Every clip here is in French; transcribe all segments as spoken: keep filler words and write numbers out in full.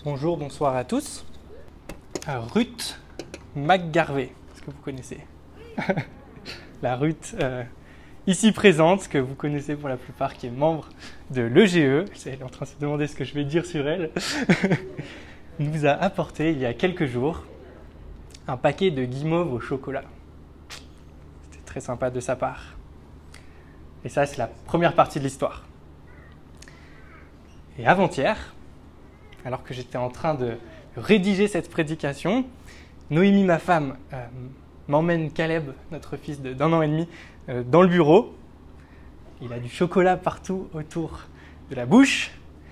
Bonjour, bonsoir à tous. Euh, Ruth McGarvey, est-ce que vous connaissez? La Ruth euh, ici présente, que vous connaissez pour la plupart, qui est membre de l'E G E, elle est en train de se demander ce que je vais dire sur elle, nous a apporté il y a quelques jours un paquet de guimauves au chocolat. C'était très sympa de sa part. Et ça, c'est la première partie de l'histoire. Et avant-hier, alors que j'étais en train de rédiger cette prédication, Noémie, ma femme, euh, m'emmène Caleb, notre fils de, d'un an et demi, euh, dans le bureau. Il a du chocolat partout autour de la bouche.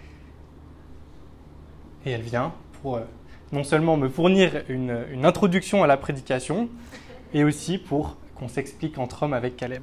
Et elle vient pour euh, non seulement me fournir une, une introduction à la prédication, et aussi pour qu'on s'explique entre hommes avec Caleb.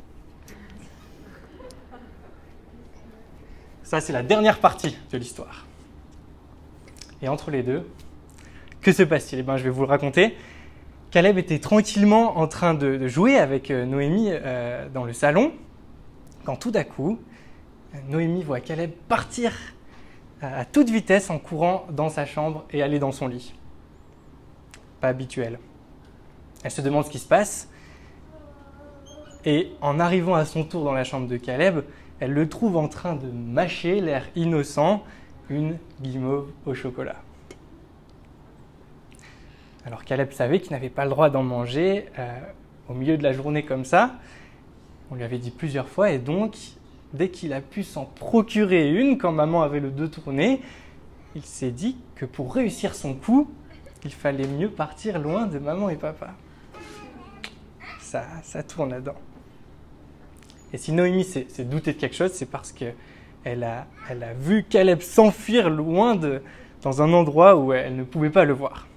Ça, c'est la dernière partie de l'histoire. Et entre les deux, que se passe-t-il? Eh bien, je vais vous le raconter. Caleb était tranquillement en train de, de jouer avec Noémie euh, dans le salon, quand tout d'un coup, Noémie voit Caleb partir à, à toute vitesse en courant dans sa chambre et aller dans son lit. Pas habituel. Elle se demande ce qui se passe, et en arrivant à son tour dans la chambre de Caleb, elle le trouve en train de mâcher, l'air innocent, une guimauve au chocolat. Alors Caleb savait qu'il n'avait pas le droit d'en manger euh, au milieu de la journée comme ça. On lui avait dit plusieurs fois, et donc, dès qu'il a pu s'en procurer une, quand maman avait le dos tourné, il s'est dit que pour réussir son coup, il fallait mieux partir loin de maman et papa. Ça, ça tourne là-dedans. Et si Noémie s'est, s'est doutée de quelque chose, c'est parce qu'elle a, elle a vu Caleb s'enfuir loin de, dans un endroit où elle ne pouvait pas le voir.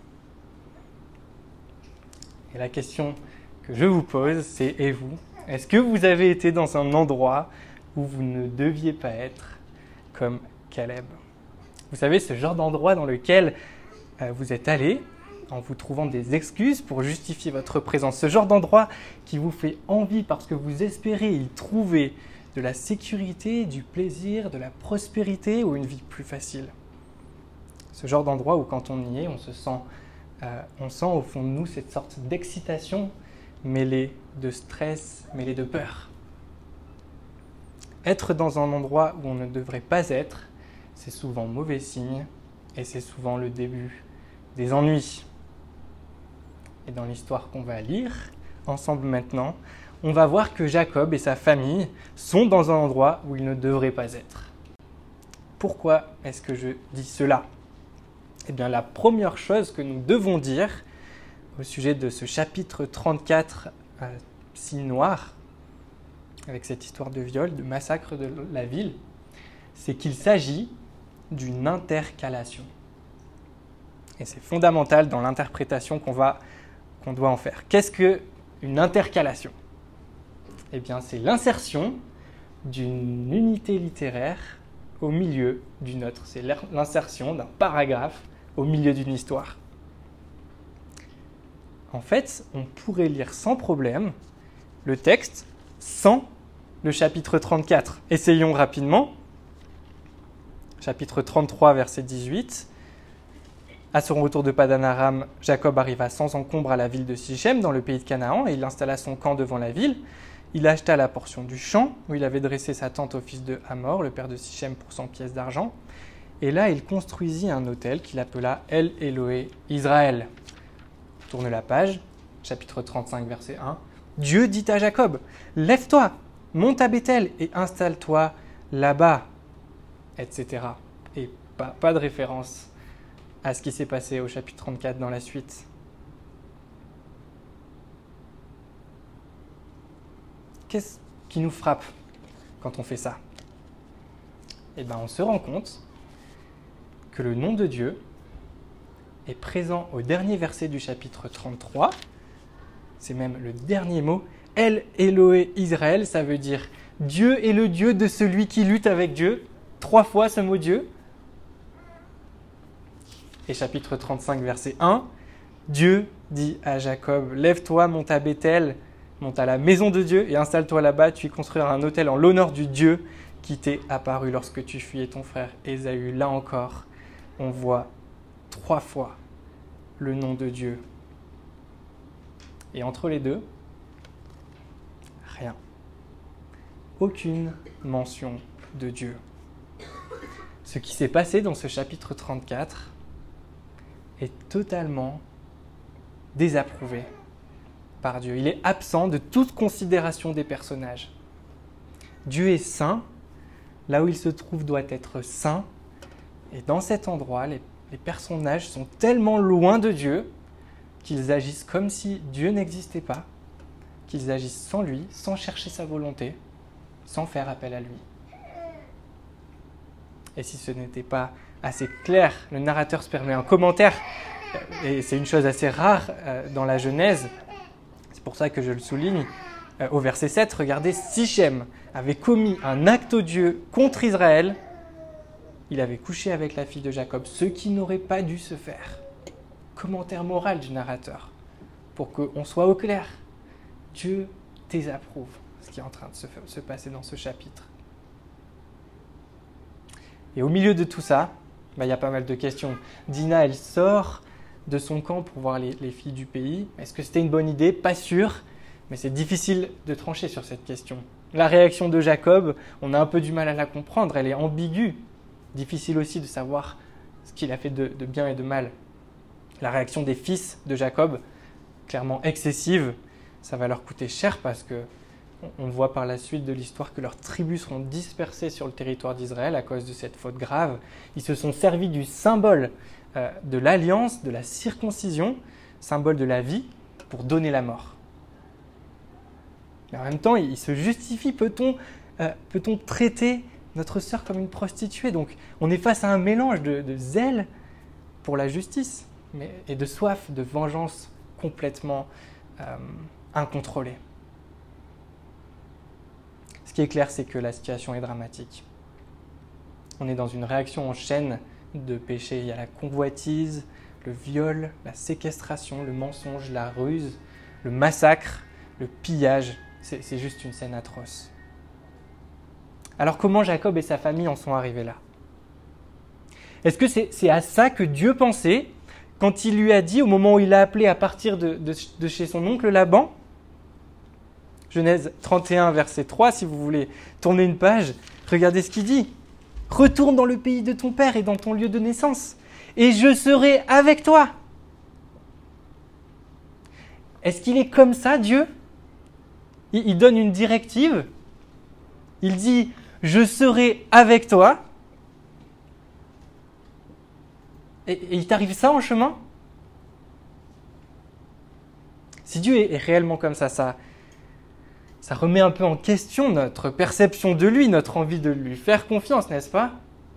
Et la question que je vous pose, c'est « Et vous ? Est-ce que vous avez été dans un endroit où vous ne deviez pas être comme Caleb ?» Vous savez, ce genre d'endroit dans lequel euh, vous êtes allé en vous trouvant des excuses pour justifier votre présence. Ce genre d'endroit qui vous fait envie parce que vous espérez y trouver de la sécurité, du plaisir, de la prospérité ou une vie plus facile. Ce genre d'endroit où quand on y est, on se sent, euh, on sent au fond de nous cette sorte d'excitation mêlée de stress, mêlée de peur. Être dans un endroit où on ne devrait pas être, c'est souvent mauvais signe et c'est souvent le début des ennuis. Et dans l'histoire qu'on va lire ensemble maintenant, on va voir que Jacob et sa famille sont dans un endroit où ils ne devraient pas être. Pourquoi est-ce que je dis cela? Eh bien, la première chose que nous devons dire au sujet de ce chapitre trente-quatre, euh, signe noir, avec cette histoire de viol, de massacre de la ville, c'est qu'il s'agit d'une intercalation. Et c'est fondamental dans l'interprétation qu'on va qu'on doit en faire. Qu'est-ce qu'une intercalation? Eh bien, c'est l'insertion d'une unité littéraire au milieu d'une autre. C'est l'insertion d'un paragraphe au milieu d'une histoire. En fait, on pourrait lire sans problème le texte sans le chapitre trente-quatre. Essayons rapidement. Chapitre trente-trois, verset dix-huit. À son retour de Padan Aram, Jacob arriva sans encombre à la ville de Sichem, dans le pays de Canaan, et il installa son camp devant la ville. Il acheta la portion du champ, où il avait dressé sa tente au fils de Hamor, le père de Sichem, pour cent pièces d'argent. Et là, il construisit un autel qu'il appela El Eloé Israël. Tourne la page, chapitre trente-cinq, verset un. Dieu dit à Jacob, « Lève-toi, monte à Béthel et installe-toi là-bas, et cetera » Et pas, pas de référence à ce qui s'est passé au chapitre trente-quatre dans la suite. Qu'est-ce qui nous frappe quand on fait ça? Eh bien, on se rend compte que le nom de Dieu est présent au dernier verset du chapitre trente-trois. C'est même le dernier mot. El Eloé Israël, ça veut dire Dieu est le Dieu de celui qui lutte avec Dieu. Trois fois ce mot Dieu. Et chapitre trente-cinq, verset un, Dieu dit à Jacob, « Lève-toi, monte à Béthel, monte à la maison de Dieu et installe-toi là-bas, tu y construiras un autel en l'honneur du Dieu qui t'est apparu lorsque tu fuyais ton frère Ésaü. » Là encore, on voit trois fois le nom de Dieu. Et entre les deux, rien. Aucune mention de Dieu. Ce qui s'est passé dans ce chapitre trente-quatre est totalement désapprouvé par Dieu. Il est absent de toute considération des personnages. Dieu est saint, là où il se trouve doit être saint, et dans cet endroit, les, les personnages sont tellement loin de Dieu qu'ils agissent comme si Dieu n'existait pas, qu'ils agissent sans lui, sans chercher sa volonté, sans faire appel à lui. Et si ce n'était pas assez clair, le narrateur se permet un commentaire, et c'est une chose assez rare dans la Genèse, c'est pour ça que je le souligne, au verset sept, regardez, Sichem avait commis un acte odieux contre Israël, il avait couché avec la fille de Jacob, ce qui n'aurait pas dû se faire. Commentaire moral du narrateur, pour qu'on soit au clair. Dieu désapprouve ce qui est en train de se, se passer dans ce chapitre. Et au milieu de tout ça, bah, il y a pas mal de questions. Dina, elle sort de son camp pour voir les, les filles du pays. Est-ce que c'était une bonne idée? Pas sûr, mais c'est difficile de trancher sur cette question. La réaction de Jacob, on a un peu du mal à la comprendre, elle est ambiguë. Difficile aussi de savoir ce qu'il a fait de, de bien et de mal. La réaction des fils de Jacob, clairement excessive, ça va leur coûter cher parce que on voit par la suite de l'histoire que leurs tribus seront dispersées sur le territoire d'Israël à cause de cette faute grave. Ils se sont servis du symbole euh, de l'alliance, de la circoncision, symbole de la vie, pour donner la mort. Mais en même temps, ils se justifient. Peut-on, euh, peut-on traiter notre sœur comme une prostituée? Donc, on est face à un mélange de, de zèle pour la justice mais, et de soif de vengeance complètement euh, incontrôlée. Ce qui est clair, c'est que la situation est dramatique. On est dans une réaction en chaîne de péchés. Il y a la convoitise, le viol, la séquestration, le mensonge, la ruse, le massacre, le pillage. C'est, c'est juste une scène atroce. Alors comment Jacob et sa famille en sont arrivés là? Est-ce que c'est, c'est à ça que Dieu pensait quand il lui a dit, au moment où il l'a appelé à partir de, de, de chez son oncle Laban? Genèse trente et un, verset trois, si vous voulez tourner une page, regardez ce qu'il dit. « Retourne dans le pays de ton père et dans ton lieu de naissance, et je serai avec toi. » Est-ce qu'il est comme ça, Dieu? Il donne une directive. Il dit « Je serai avec toi. » Et, et il t'arrive ça en chemin? Si Dieu est, est réellement comme ça, ça... Ça remet un peu en question notre perception de lui, notre envie de lui faire confiance, n'est-ce pas?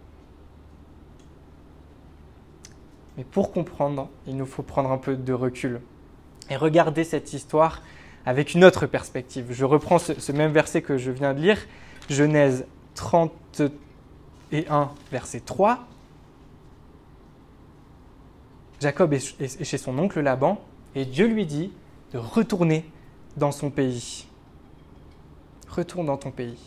Mais pour comprendre, il nous faut prendre un peu de recul et regarder cette histoire avec une autre perspective. Je reprends ce, ce même verset que je viens de lire, Genèse trente et un, verset trois. Jacob est, est chez son oncle Laban et Dieu lui dit de retourner dans son pays. Retourne dans ton pays,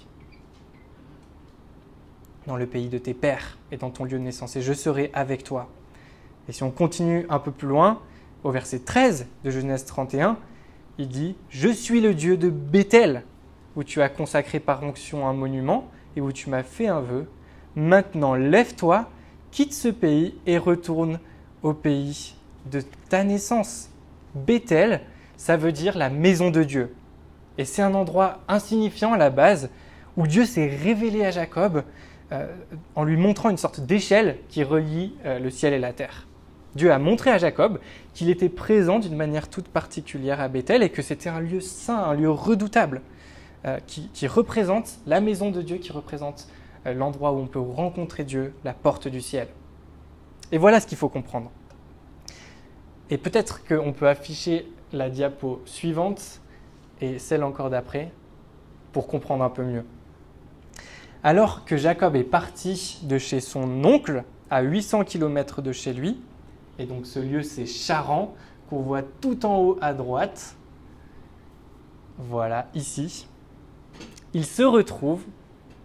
dans le pays de tes pères et dans ton lieu de naissance, et je serai avec toi. Et si on continue un peu plus loin, au verset treize de Genèse trente et un, il dit « Je suis le Dieu de Béthel, où tu as consacré par onction un monument et où tu m'as fait un vœu. Maintenant, lève-toi, quitte ce pays et retourne au pays de ta naissance. » Béthel, ça veut dire la maison de Dieu. Et c'est un endroit insignifiant à la base où Dieu s'est révélé à Jacob euh, en lui montrant une sorte d'échelle qui relie euh, le ciel et la terre. Dieu a montré à Jacob qu'il était présent d'une manière toute particulière à Béthel et que c'était un lieu saint, un lieu redoutable euh, qui, qui représente la maison de Dieu, qui représente euh, l'endroit où on peut rencontrer Dieu, la porte du ciel. Et voilà ce qu'il faut comprendre. Et peut-être qu'on peut afficher la diapo suivante et celle encore d'après, pour comprendre un peu mieux. Alors que Jacob est parti de chez son oncle, à huit cents kilomètres de chez lui, et donc ce lieu c'est Charan, qu'on voit tout en haut à droite, voilà, ici, il se retrouve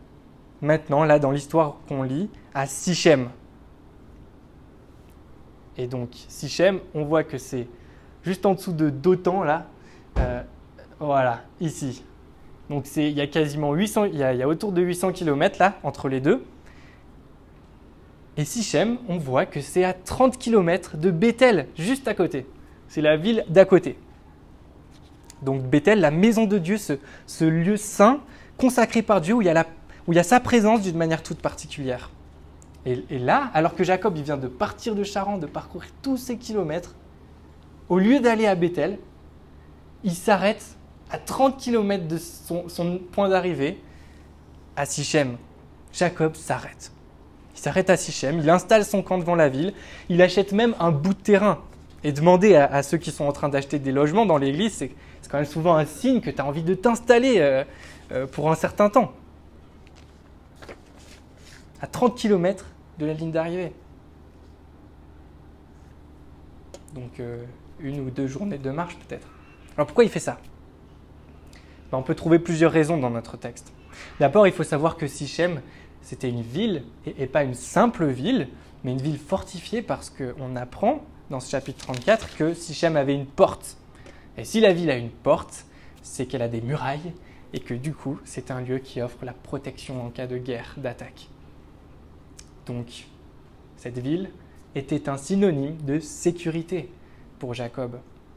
maintenant, là dans l'histoire qu'on lit, à Sichem. Et donc, Sichem, on voit que c'est juste en dessous de Dothan, là. Euh, voilà, ici. Donc, c'est, il y a quasiment huit cents, il y a, il y a autour de huit cents kilomètres, là, entre les deux. Et Sichem, on voit que c'est à trente kilomètres de Béthel, juste à côté. C'est la ville d'à côté. Donc, Béthel, la maison de Dieu, ce, ce lieu saint, consacré par Dieu, où il y a, la, où il y a sa présence d'une manière toute particulière. Et, et là, alors que Jacob il vient de partir de Charan, de parcourir tous ces kilomètres, au lieu d'aller à Béthel, il s'arrête à trente kilomètres de son, son point d'arrivée, à Sichem. Jacob s'arrête. Il s'arrête à Sichem, il installe son camp devant la ville, il achète même un bout de terrain. Et demander à, à ceux qui sont en train d'acheter des logements dans l'église, c'est, c'est quand même souvent un signe que tu as envie de t'installer euh, euh, pour un certain temps. À trente kilomètres de la ligne d'arrivée. Donc euh, une ou deux journées de marche peut-être. Alors pourquoi il fait ça ? Ben, on peut trouver plusieurs raisons dans notre texte. D'abord, il faut savoir que Sichem, c'était une ville, et, et pas une simple ville, mais une ville fortifiée parce qu'on apprend dans ce chapitre trente-quatre que Sichem avait une porte. Et si la ville a une porte, c'est qu'elle a des murailles et que du coup, c'est un lieu qui offre la protection en cas de guerre, d'attaque. Donc, cette ville était un synonyme de sécurité pour Jacob.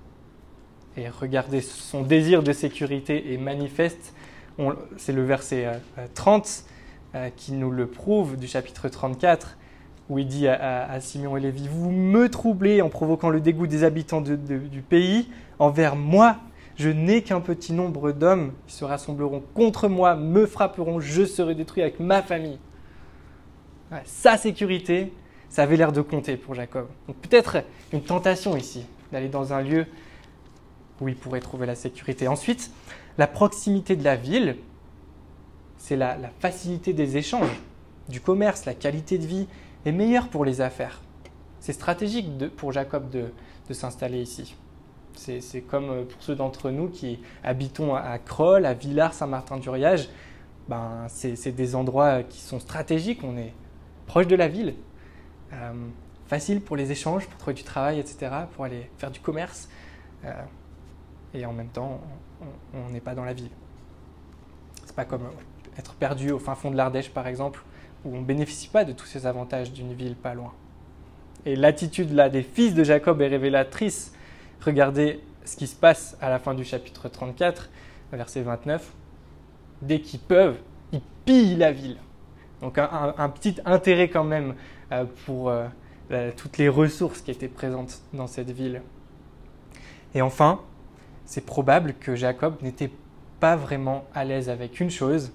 Et regardez, son désir de sécurité est manifeste. On, c'est le verset euh, trente euh, qui nous le prouve du chapitre trente-quatre, où il dit à, à, à Simeon et Lévi « Vous me troublez en provoquant le dégoût des habitants de, de, du pays. Envers moi, je n'ai qu'un petit nombre d'hommes qui se rassembleront contre moi, me frapperont, je serai détruit avec ma famille. » Ouais, sa sécurité, ça avait l'air de compter pour Jacob. Donc peut-être une tentation ici, d'aller dans un lieu où il pourrait trouver la sécurité. Ensuite, la proximité de la ville, c'est la, la facilité des échanges, du commerce, la qualité de vie est meilleure pour les affaires. C'est stratégique de, pour Jacob de, de s'installer ici. C'est, c'est comme pour ceux d'entre nous qui habitons à Crolles, à Villars, Saint-Martin-du-Riage, ben, c'est, c'est des endroits qui sont stratégiques, on est proche de la ville, euh, facile pour les échanges, pour trouver du travail, et cetera, pour aller faire du commerce. Euh, et en même temps, on n'est pas dans la ville. C'est pas comme être perdu au fin fond de l'Ardèche, par exemple, où on ne bénéficie pas de tous ces avantages d'une ville pas loin. Et l'attitude là des fils de Jacob est révélatrice. Regardez ce qui se passe à la fin du chapitre trente-quatre, verset vingt-neuf. Dès qu'ils peuvent, ils pillent la ville. Donc un, un, un petit intérêt quand même euh, pour euh, euh, toutes les ressources qui étaient présentes dans cette ville. Et enfin, c'est probable que Jacob n'était pas vraiment à l'aise avec une chose.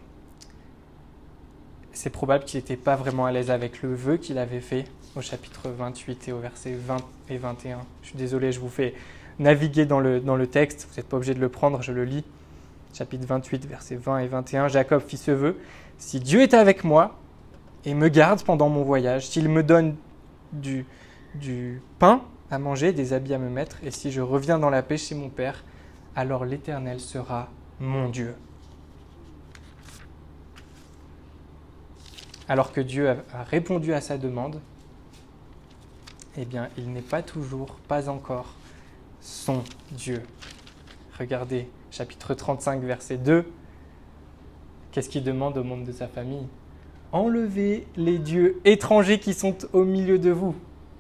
C'est probable qu'il n'était pas vraiment à l'aise avec le vœu qu'il avait fait au chapitre vingt-huit et au verset vingt et vingt et un. Je suis désolé, je vous fais naviguer dans le, dans le texte, vous n'êtes pas obligé de le prendre, je le lis. Chapitre vingt-huit, versets vingt et vingt et un, Jacob fit ce vœu. « Si Dieu est avec moi et me garde pendant mon voyage, s'il me donne du, du pain à manger, des habits à me mettre, et si je reviens dans la paix chez mon Père, alors l'Éternel sera mon Dieu. » Alors que Dieu a répondu à sa demande, eh bien, il n'est pas toujours, pas encore, son Dieu. Regardez, chapitre trente-cinq, verset deux. Qu'est-ce qu'il demande aux membres de sa famille ? « Enlevez les dieux étrangers qui sont au milieu de vous. »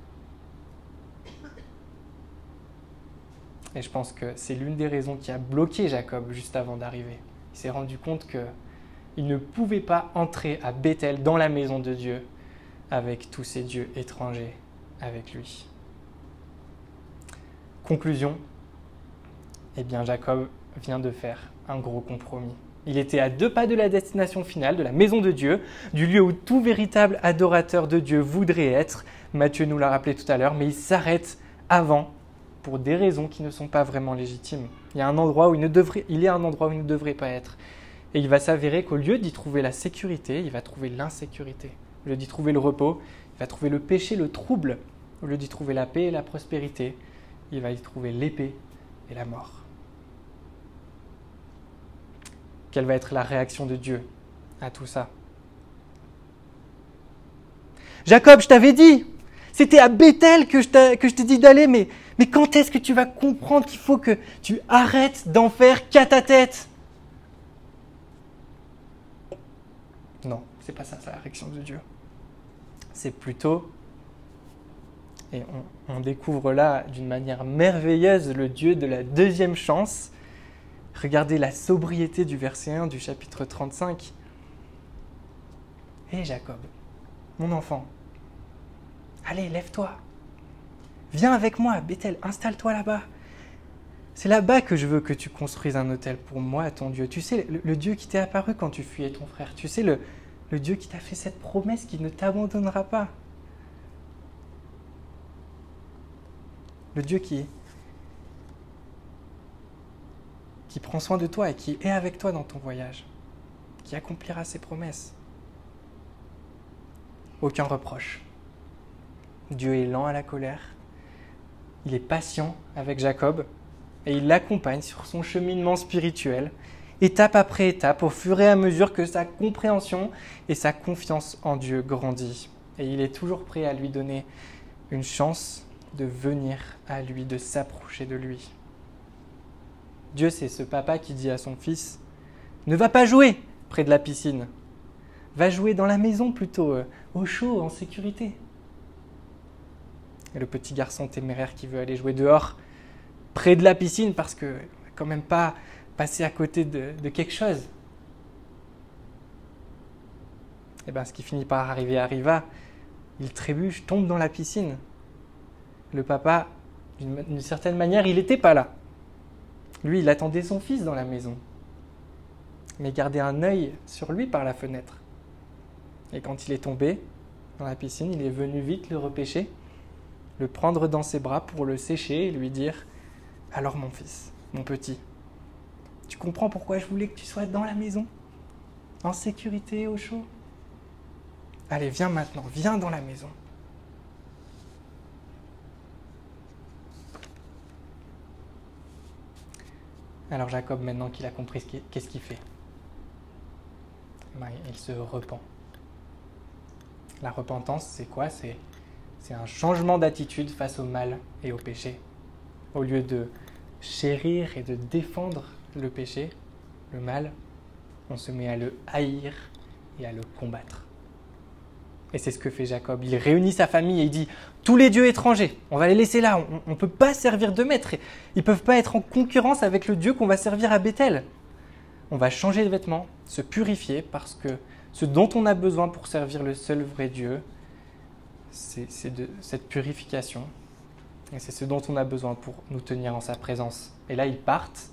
Et je pense que c'est l'une des raisons qui a bloqué Jacob juste avant d'arriver. Il s'est rendu compte qu'il ne pouvait pas entrer à Béthel, dans la maison de Dieu, avec tous ces dieux étrangers avec lui. Conclusion, eh bien Jacob vient de faire un gros compromis. Il était à deux pas de la destination finale, de la maison de Dieu, du lieu où tout véritable adorateur de Dieu voudrait être. Matthieu nous l'a rappelé tout à l'heure, mais il s'arrête avant pour des raisons qui ne sont pas vraiment légitimes. Il y a un endroit où il ne devrait, il y a un endroit où il ne devrait pas être. Et il va s'avérer qu'au lieu d'y trouver la sécurité, il va trouver l'insécurité. Au lieu d'y trouver le repos, il va trouver le péché, le trouble. Au lieu d'y trouver la paix et la prospérité, il va y trouver l'épée et la mort. Quelle va être la réaction de Dieu à tout ça ? « Jacob, je t'avais dit, C'était à Bethel que je t'ai, que je t'ai dit d'aller, mais, mais quand est-ce que tu vas comprendre qu'il faut que tu arrêtes d'en faire qu'à ta tête? Non, c'est pas ça, c'est la réaction de Dieu. C'est plutôt, et on, on découvre là d'une manière merveilleuse le Dieu de la deuxième chance. Regardez la sobriété du verset un du chapitre trente-cinq. Hé Jacob, mon enfant, allez, lève-toi. Viens avec moi à Bethel, installe-toi là-bas. C'est là-bas que je veux que tu construises un autel pour moi, ton Dieu. Tu sais, le, le Dieu qui t'est apparu quand tu fuyais ton frère. Tu sais, le, le Dieu qui t'a fait cette promesse qui ne t'abandonnera pas. Le Dieu qui, qui prend soin de toi et qui est avec toi dans ton voyage, qui accomplira ses promesses. Aucun reproche. Dieu est lent à la colère, il est patient avec Jacob et il l'accompagne sur son cheminement spirituel, étape après étape, au fur et à mesure que sa compréhension et sa confiance en Dieu grandit. Et il est toujours prêt à lui donner une chance de venir à lui, de s'approcher de lui. Dieu, c'est ce papa qui dit à son fils « Ne va pas jouer près de la piscine, va jouer dans la maison plutôt, au chaud, en sécurité. » Et le petit garçon téméraire qui veut aller jouer dehors, près de la piscine, parce que quand même pas passer à côté de, de quelque chose. Et bien, ce qui finit par arriver arriva, il trébuche, tombe dans la piscine. Le papa, d'une, d'une certaine manière, il n'était pas là. Lui, il attendait son fils dans la maison, mais gardait un œil sur lui par la fenêtre. Et quand il est tombé dans la piscine, il est venu vite le repêcher, le prendre dans ses bras pour le sécher et lui dire « Alors mon fils, mon petit, tu comprends pourquoi je voulais que tu sois dans la maison, en sécurité, au chaud? Allez, viens maintenant, viens dans la maison. » Alors Jacob, maintenant qu'il a compris ce qu'il, qu'est-ce qu'il fait, ben, il se repent. La repentance, c'est quoi? c'est, c'est un changement d'attitude face au mal et au péché. Au lieu de chérir et de défendre le péché, le mal, on se met à le haïr et à le combattre. Et c'est ce que fait Jacob. Il réunit sa famille et il dit « Tous les dieux étrangers, on va les laisser là, on ne peut pas servir de maître. Ils ne peuvent pas être en concurrence avec le Dieu qu'on va servir à Bethel. On va changer de vêtements, se purifier, parce que ce dont on a besoin pour servir le seul vrai Dieu, c'est, c'est de cette purification. Et c'est ce dont on a besoin pour nous tenir en sa présence. » Et là, ils partent.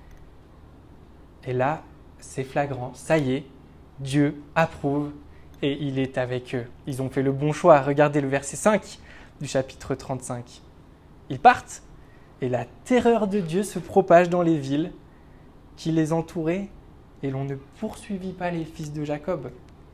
Et là, c'est flagrant. Ça y est, Dieu approuve. Et il est avec eux. Ils ont fait le bon choix. Regardez le verset cinq du chapitre trente-cinq. Ils partent et la terreur de Dieu se propage dans les villes qui les entouraient et l'on ne poursuivit pas les fils de Jacob.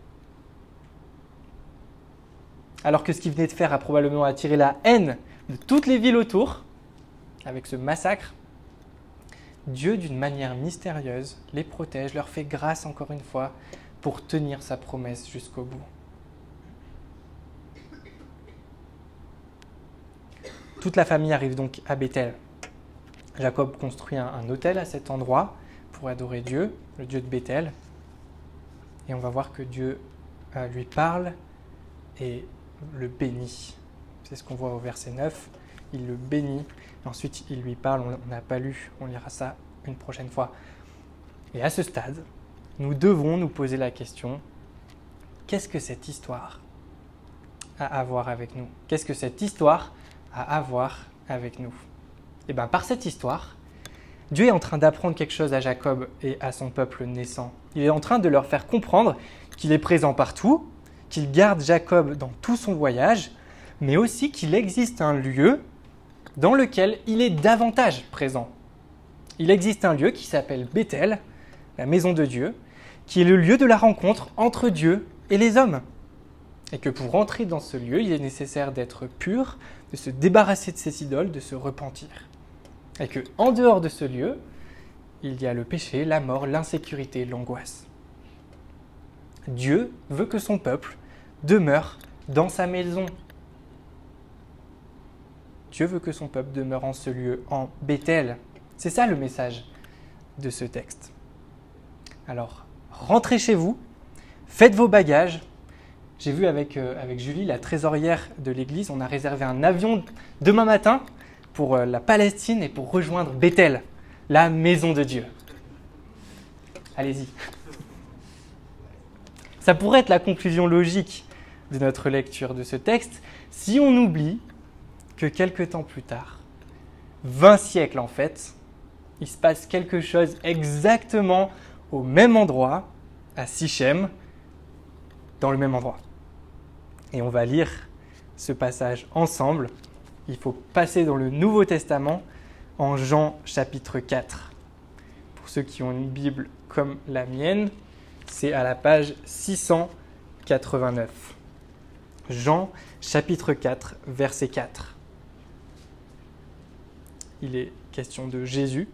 Alors que ce qu'ils venaient de faire a probablement attiré la haine de toutes les villes autour, avec ce massacre, Dieu, d'une manière mystérieuse, les protège, leur fait grâce encore une fois, pour tenir sa promesse jusqu'au bout. Toute la famille arrive donc à Bethel. Jacob construit un, un autel à cet endroit pour adorer Dieu, le Dieu de Bethel. Et on va voir que Dieu euh, lui parle et le bénit. C'est ce qu'on voit au verset neuf. Il le bénit. Ensuite, il lui parle. On n'a pas lu, on lira ça une prochaine fois. Et à ce stade, nous devons nous poser la question, qu'est-ce que cette histoire a à voir avec nous? Qu'est-ce que cette histoire a à voir avec nous? Et bien, par cette histoire, Dieu est en train d'apprendre quelque chose à Jacob et à son peuple naissant. Il est en train de leur faire comprendre qu'il est présent partout, qu'il garde Jacob dans tout son voyage, mais aussi qu'il existe un lieu dans lequel il est davantage présent. Il existe un lieu qui s'appelle Bethel, la maison de Dieu, qui est le lieu de la rencontre entre Dieu et les hommes. Et que pour entrer dans ce lieu, il est nécessaire d'être pur, de se débarrasser de ses idoles, de se repentir. Et que en dehors de ce lieu, il y a le péché, la mort, l'insécurité, l'angoisse. Dieu veut que son peuple demeure dans sa maison. Dieu veut que son peuple demeure en ce lieu, en Béthel. C'est ça le message de ce texte. Alors, rentrez chez vous, faites vos bagages. J'ai vu avec, euh, avec Julie, la trésorière de l'église, on a réservé un avion demain matin pour euh, la Palestine et pour rejoindre Béthel, la maison de Dieu. Allez-y. Ça pourrait être la conclusion logique de notre lecture de ce texte si on oublie que quelque temps plus tard, vingt siècles en fait, il se passe quelque chose exactement au même endroit, à Sichem, dans le même endroit. Et on va lire ce passage ensemble. Il faut passer dans le Nouveau Testament en Jean chapitre quatre. Pour ceux qui ont une Bible comme la mienne, c'est à la page six cent quatre-vingt-neuf. Jean chapitre quatre, verset quatre. Il est question de Jésus.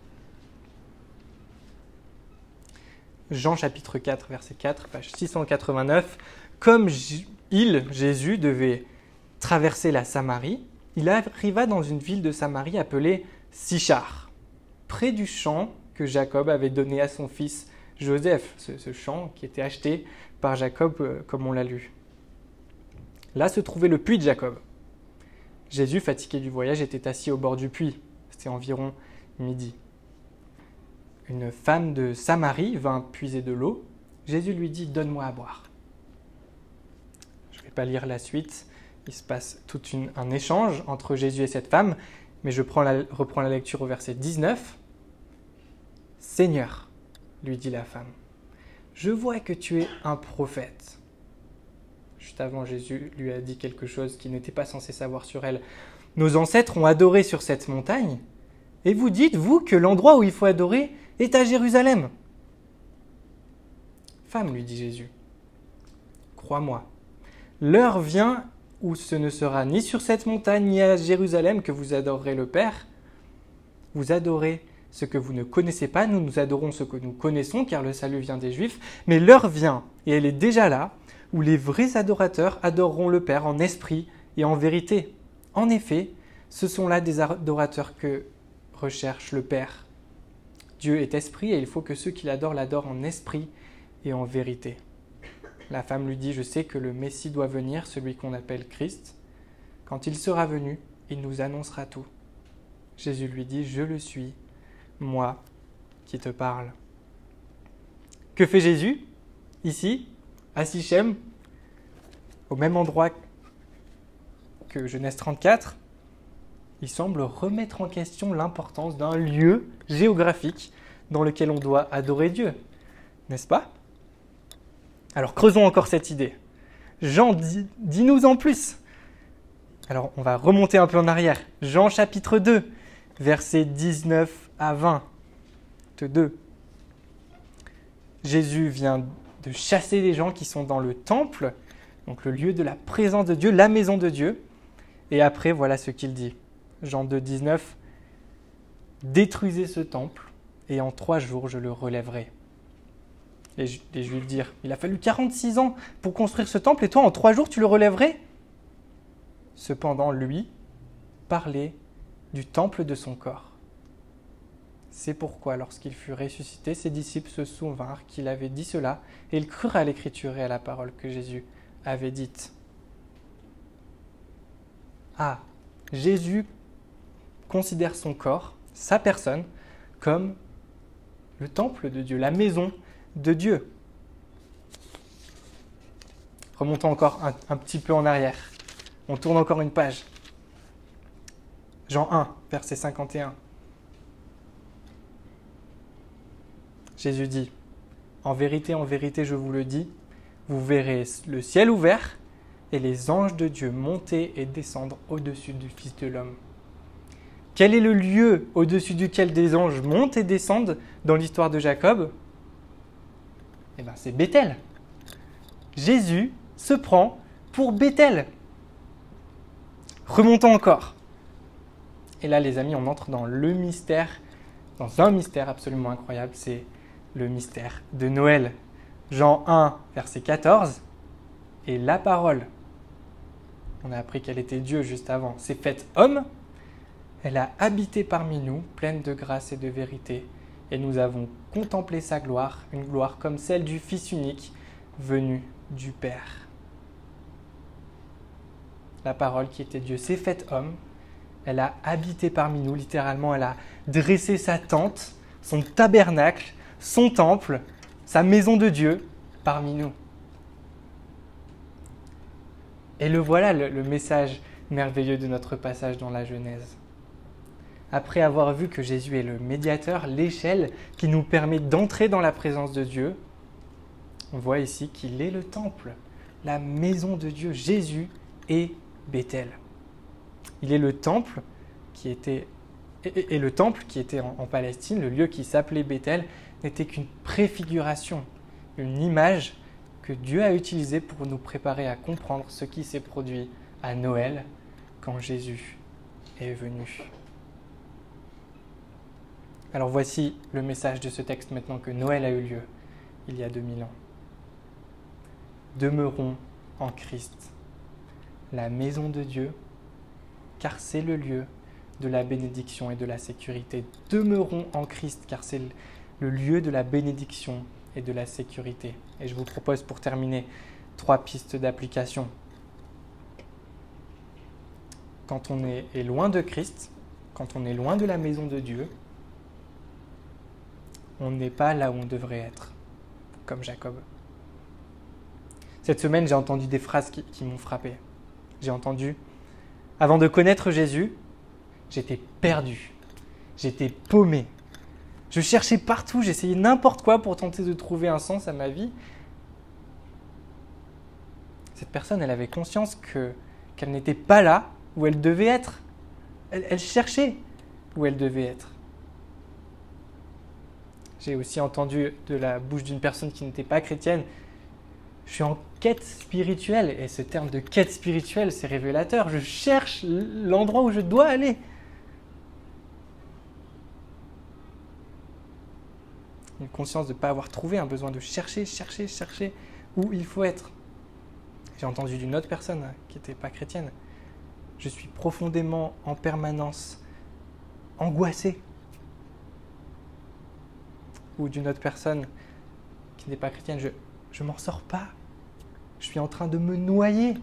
Jean chapitre quatre, verset quatre, page six cent quatre-vingt-neuf. Comme il, Jésus, devait traverser la Samarie, il arriva dans une ville de Samarie appelée Sichar, près du champ que Jacob avait donné à son fils Joseph, ce, ce champ qui était acheté par Jacob, euh, comme on l'a lu. Là se trouvait le puits de Jacob. Jésus, fatigué du voyage, était assis au bord du puits. C'était environ midi. Une femme de Samarie vint puiser de l'eau. Jésus lui dit « Donne-moi à boire ». Je ne vais pas lire la suite. Il se passe tout une, un échange entre Jésus et cette femme, mais je prends la, reprends la lecture au verset dix-neuf. « Seigneur, lui dit la femme, je vois que tu es un prophète. » Juste avant, Jésus lui a dit quelque chose qu'il n'était pas censé savoir sur elle. « Nos ancêtres ont adoré sur cette montagne, et vous dites, vous, que l'endroit où il faut adorer est à Jérusalem. » « Femme, lui dit Jésus, crois-moi, l'heure vient où ce ne sera ni sur cette montagne ni à Jérusalem que vous adorerez le Père. Vous adorez ce que vous ne connaissez pas, nous nous adorons ce que nous connaissons, car le salut vient des Juifs. Mais l'heure vient, et elle est déjà là, où les vrais adorateurs adoreront le Père en esprit et en vérité. En effet, ce sont là des adorateurs que recherche le Père. Dieu est esprit et il faut que ceux qui l'adorent l'adorent en esprit et en vérité. La femme lui dit « Je sais que le Messie doit venir, celui qu'on appelle Christ. Quand il sera venu, il nous annoncera tout. » Jésus lui dit « Je le suis, moi qui te parle. » Que fait Jésus ici, à Sichem, au même endroit que Genèse trente-quatre? Il semble remettre en question l'importance d'un lieu géographique dans lequel on doit adorer Dieu, n'est-ce pas? Alors creusons encore cette idée. Jean, dis, dis-nous en plus. Alors on va remonter un peu en arrière. Jean chapitre deux, versets dix-neuf à vingt. deux. Jésus vient de chasser les gens qui sont dans le temple, donc le lieu de la présence de Dieu, la maison de Dieu. Et après, voilà ce qu'il dit. Jean deux, dix-neuf. « Détruisez ce temple, et en trois jours je le relèverai. » Les, les Juifs dirent, « Il a fallu quarante-six ans pour construire ce temple, et toi, en trois jours, tu le relèverais ?» Cependant, lui parlait du temple de son corps. C'est pourquoi, lorsqu'il fut ressuscité, ses disciples se souvinrent qu'il avait dit cela, et ils crurent à l'Écriture et à la parole que Jésus avait dite. Ah, Jésus considère son corps, sa personne, comme le temple de Dieu, la maison de Dieu. Remontons encore un, un petit peu en arrière. On tourne encore une page. Jean un, verset cinquante et un. Jésus dit, « En vérité, en vérité, je vous le dis, vous verrez le ciel ouvert et les anges de Dieu monter et descendre au-dessus du Fils de l'homme. » Quel est le lieu au-dessus duquel des anges montent et descendent dans l'histoire de Jacob? Eh bien, c'est Béthel. Jésus se prend pour Béthel. Remontons encore. Et là, les amis, on entre dans le mystère, dans un mystère absolument incroyable, c'est le mystère de Noël. Jean un, verset quatorze, et la parole On a appris qu'elle était Dieu juste avant. S'est faite homme. Elle a habité parmi nous, pleine de grâce et de vérité. Et nous avons contemplé sa gloire, une gloire comme celle du Fils unique, venu du Père. La parole qui était Dieu s'est faite homme. Elle a habité parmi nous, littéralement, elle a dressé sa tente, son tabernacle, son temple, sa maison de Dieu parmi nous. Et le voilà, le, le message merveilleux de notre passage dans la Genèse. Après avoir vu que Jésus est le médiateur, l'échelle qui nous permet d'entrer dans la présence de Dieu, on voit ici qu'il est le temple, la maison de Dieu. Jésus est Béthel. Il est le temple qui était, et, et le temple qui était en, en Palestine, le lieu qui s'appelait Béthel, n'était qu'une préfiguration, une image que Dieu a utilisée pour nous préparer à comprendre ce qui s'est produit à Noël quand Jésus est venu. Alors voici le message de ce texte maintenant que Noël a eu lieu il y a deux mille ans. Demeurons en Christ, la maison de Dieu, car c'est le lieu de la bénédiction et de la sécurité. Demeurons en Christ, car c'est le lieu de la bénédiction et de la sécurité. Et je vous propose pour terminer trois pistes d'application. Quand on est, est loin de Christ, quand on est loin de la maison de Dieu, on n'est pas là où on devrait être, comme Jacob. Cette semaine, j'ai entendu des phrases qui, qui m'ont frappé. J'ai entendu « Avant de connaître Jésus, j'étais perdu, j'étais paumé. Je cherchais partout, j'essayais n'importe quoi pour tenter de trouver un sens à ma vie. » Cette personne, elle avait conscience que, qu'elle n'était pas là où elle devait être. Elle, elle cherchait où elle devait être. J'ai aussi entendu de la bouche d'une personne qui n'était pas chrétienne, je suis en quête spirituelle. Et ce terme de quête spirituelle, c'est révélateur. Je cherche l'endroit où je dois aller. Une conscience de ne pas avoir trouvé, un besoin de chercher, chercher, chercher où il faut être. J'ai entendu d'une autre personne qui n'était pas chrétienne. Je suis profondément, en permanence, angoissé. Ou d'une autre personne qui n'est pas chrétienne, je je m'en sors pas. Je suis en train de me noyer.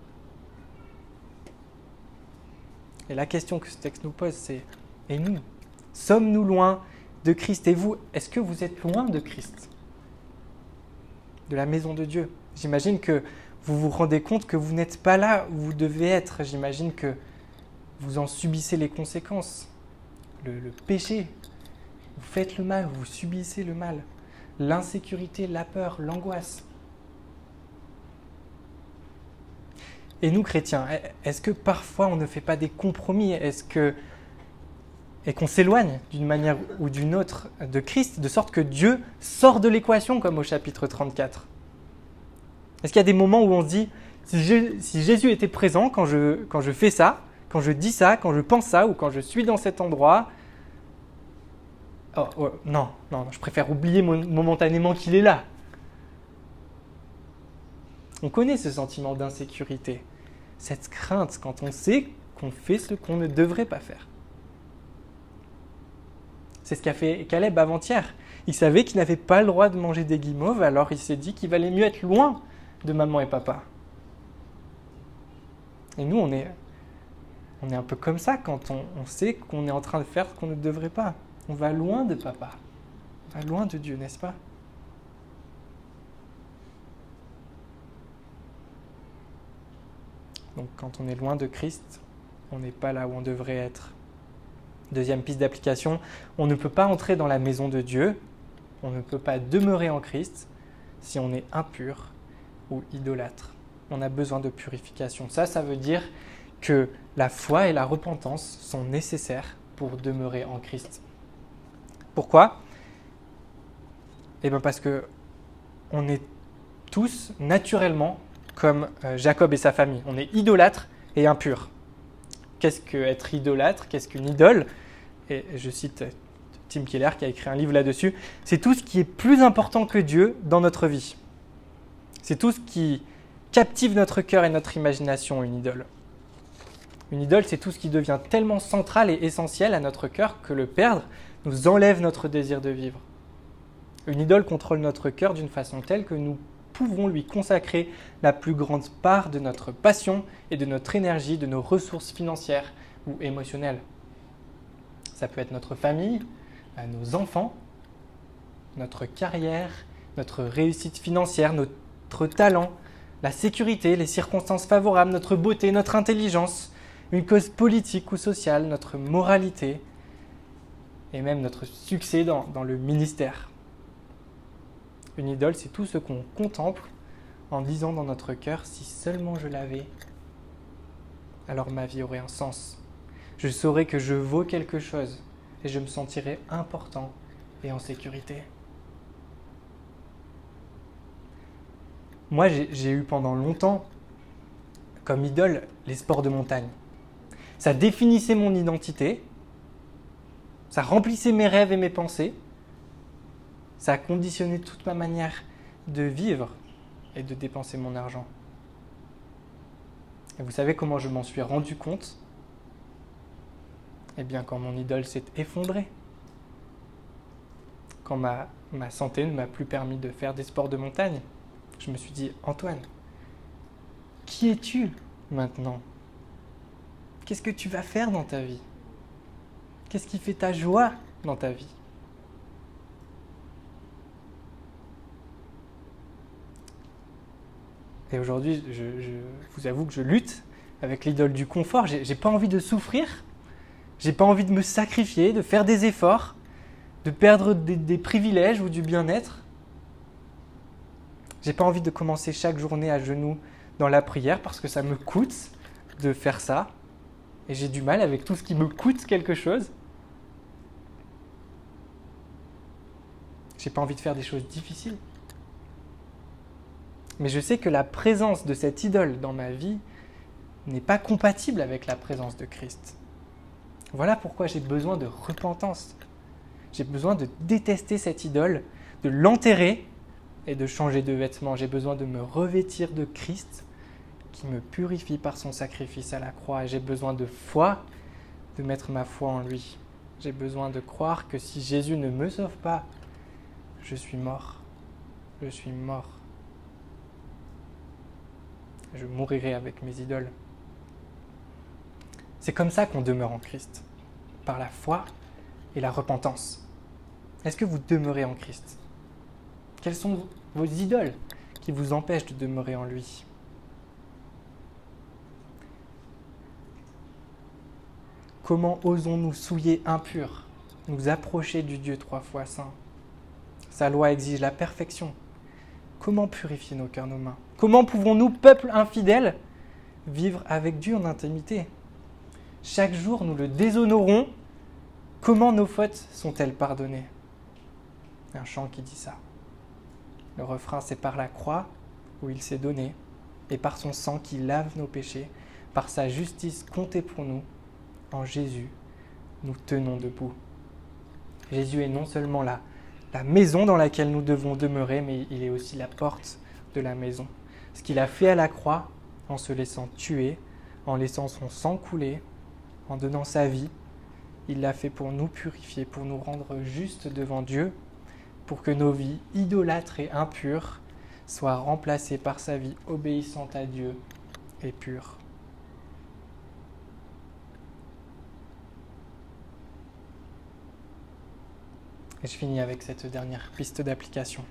Et la question que ce texte nous pose, c'est « Et nous ? Sommes-nous loin de Christ ? Et vous, est-ce que vous êtes loin de Christ ? De la maison de Dieu ? J'imagine que vous vous rendez compte que vous n'êtes pas là où vous devez être. J'imagine que vous en subissez les conséquences. Le, le péché. Vous faites le mal, vous subissez le mal. L'insécurité, la peur, l'angoisse. Et nous, chrétiens, est-ce que parfois on ne fait pas des compromis ? Est-ce que, et qu'on s'éloigne d'une manière ou d'une autre de Christ, de sorte que Dieu sort de l'équation, comme au chapitre trente-quatre ? Est-ce qu'il y a des moments où on se dit, si, je, si Jésus était présent quand je, quand je fais ça, quand je dis ça, quand je pense ça, ou quand je suis dans cet endroit, oh, oh, non, non, je préfère oublier momentanément qu'il est là. On connaît ce sentiment d'insécurité, cette crainte quand on sait qu'on fait ce qu'on ne devrait pas faire. C'est ce qu'a fait Caleb avant-hier. Il savait qu'il n'avait pas le droit de manger des guimauves, alors il s'est dit qu'il valait mieux être loin de maman et papa. Et nous, on est, on est un peu comme ça quand on, on sait qu'on est en train de faire ce qu'on ne devrait pas. On va loin de papa, on va loin de Dieu, n'est-ce pas ? Donc quand on est loin de Christ, on n'est pas là où on devrait être. Deuxième piste d'application, on ne peut pas entrer dans la maison de Dieu, on ne peut pas demeurer en Christ si on est impur ou idolâtre. On a besoin de purification. Ça, ça veut dire que la foi et la repentance sont nécessaires pour demeurer en Christ. Pourquoi ? Eh bien parce que on est tous naturellement comme Jacob et sa famille. On est idolâtre et impur. Qu'est-ce qu'être idolâtre ? Qu'est-ce qu'une idole ? Et je cite Tim Keller qui a écrit un livre là-dessus. C'est tout ce qui est plus important que Dieu dans notre vie. C'est tout ce qui captive notre cœur et notre imagination, une idole. Une idole, c'est tout ce qui devient tellement central et essentiel à notre cœur que le perdre nous enlève notre désir de vivre. Une idole contrôle notre cœur d'une façon telle que nous pouvons lui consacrer la plus grande part de notre passion et de notre énergie, de nos ressources financières ou émotionnelles. Ça peut être notre famille, nos enfants, notre carrière, notre réussite financière, notre talent, la sécurité, les circonstances favorables, notre beauté, notre intelligence, une cause politique ou sociale, notre moralité et même notre succès dans, dans le ministère. Une idole, c'est tout ce qu'on contemple en disant dans notre cœur « si seulement je l'avais, alors ma vie aurait un sens. Je saurais que je vaux quelque chose et je me sentirais important et en sécurité. » Moi, j'ai, j'ai eu pendant longtemps comme idole les sports de montagne. Ça définissait mon identité, ça remplissait mes rêves et mes pensées, ça a conditionné toute ma manière de vivre et de dépenser mon argent. Et vous savez comment je m'en suis rendu compte ? Eh bien, quand mon idole s'est effondrée. Quand ma, ma santé ne m'a plus permis de faire des sports de montagne, je me suis dit, Antoine, qui es-tu maintenant ? Qu'est-ce que tu vas faire dans ta vie ? Qu'est-ce qui fait ta joie dans ta vie ? Et aujourd'hui, je, je vous avoue que je lutte avec l'idole du confort. J'ai, j'ai pas envie de souffrir. J'ai pas envie de me sacrifier, de faire des efforts, de perdre des, des privilèges ou du bien-être. J'ai pas envie de commencer chaque journée à genoux dans la prière parce que ça me coûte de faire ça. Et j'ai du mal avec tout ce qui me coûte quelque chose. J'ai pas envie de faire des choses difficiles. Mais je sais que la présence de cette idole dans ma vie n'est pas compatible avec la présence de Christ. Voilà pourquoi j'ai besoin de repentance. J'ai besoin de détester cette idole, de l'enterrer et de changer de vêtements. J'ai besoin de me revêtir de Christ qui me purifie par son sacrifice à la croix. Et j'ai besoin de foi, de mettre ma foi en lui. J'ai besoin de croire que si Jésus ne me sauve pas, je suis mort. Je suis mort. Je mourirai avec mes idoles. C'est comme ça qu'on demeure en Christ, par la foi et la repentance. Est-ce que vous demeurez en Christ ? Quelles sont vos idoles qui vous empêchent de demeurer en lui ? Comment osons-nous souillés impurs, nous approcher du Dieu trois fois saint ? Sa loi exige la perfection. Comment purifier nos cœurs, nos mains ? Comment pouvons-nous, peuple infidèle, vivre avec Dieu en intimité ? Chaque jour, nous le déshonorons. Comment nos fautes sont-elles pardonnées ? Un chant qui dit ça. Le refrain, c'est par la croix où il s'est donné, et par son sang qui lave nos péchés, par sa justice comptée pour nous, en Jésus, nous tenons debout. Jésus est non seulement là, la maison dans laquelle nous devons demeurer, mais il est aussi la porte de la maison. Ce qu'il a fait à la croix, en se laissant tuer, en laissant son sang couler, en donnant sa vie, il l'a fait pour nous purifier, pour nous rendre justes devant Dieu, pour que nos vies idolâtres et impures soient remplacées par sa vie obéissante à Dieu et pure. Et je finis avec cette dernière piste d'application.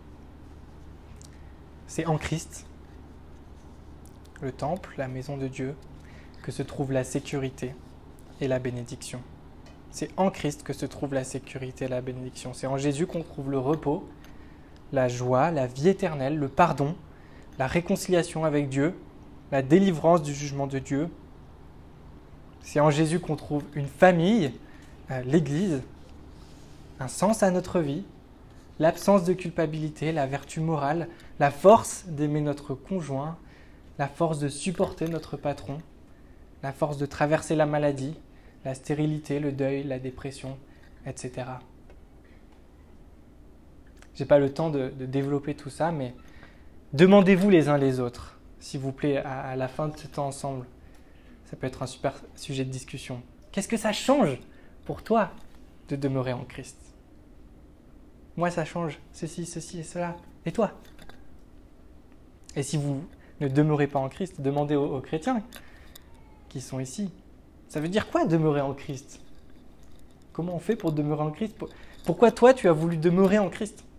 C'est en Christ, le temple, la maison de Dieu, que se trouve la sécurité et la bénédiction. C'est en Christ que se trouve la sécurité et la bénédiction. C'est en Jésus qu'on trouve le repos, la joie, la vie éternelle, le pardon, la réconciliation avec Dieu, la délivrance du jugement de Dieu. C'est en Jésus qu'on trouve une famille, l'Église, un sens à notre vie, l'absence de culpabilité, la vertu morale, la force d'aimer notre conjoint, la force de supporter notre patron, la force de traverser la maladie, la stérilité, le deuil, la dépression, et cetera. Je n'ai pas le temps de, de développer tout ça, mais demandez-vous les uns les autres. s'il vous plaît, à, à la fin de ce temps ensemble. Ça peut être un super sujet de discussion. Qu'est-ce que ça change pour toi de demeurer en Christ? Moi, ça change ceci, ceci et cela. Et toi? Et si vous ne demeurez pas en Christ, demandez aux, aux chrétiens qui sont ici. Ça veut dire quoi demeurer en Christ? Comment on fait pour demeurer en Christ? Pourquoi toi, tu as voulu demeurer en Christ?